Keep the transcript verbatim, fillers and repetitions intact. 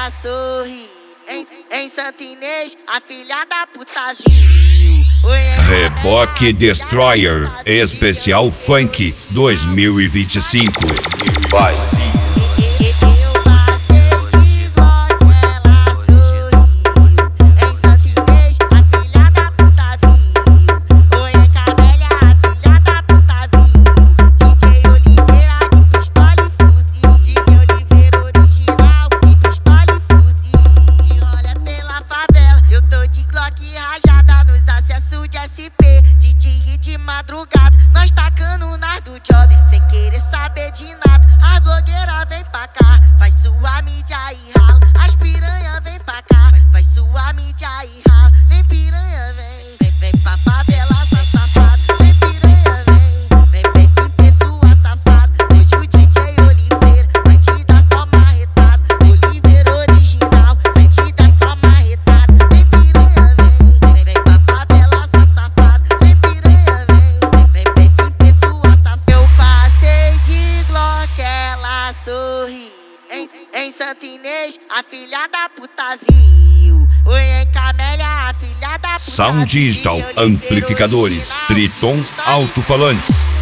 ela sorri. Em, em Santa Inês, a filha da puta viu. Reboque Destroyer Especial Funk dois mil e vinte e cinco. Vai. De dia e de madrugada, nós tacando nas do job, sem querer saber de nada. As blogueiras vem pra cá, faz sua mídia e rala. As piranha vem pra cá, faz sua mídia e rala. Vem piranha, vem, vem, vem pra favela, sua safada. Vem piranha, vem, vem, vem sem pessoa safada. Hoje o D J Oliveira vai te dar só marretada. Oliveira original, vem te dar só marretada. Vem piranha, vem, vem, vem pra favela, sua safada. Vem piranha, vem, vem, vem sem pessoa safada. Eu passei de Glock, ela sorri. Em, em Santa Inês, a filha da puta viu. Oi, em Camélia, a filha da puta Sound Digital Amplificadores Triton Alto-Falantes.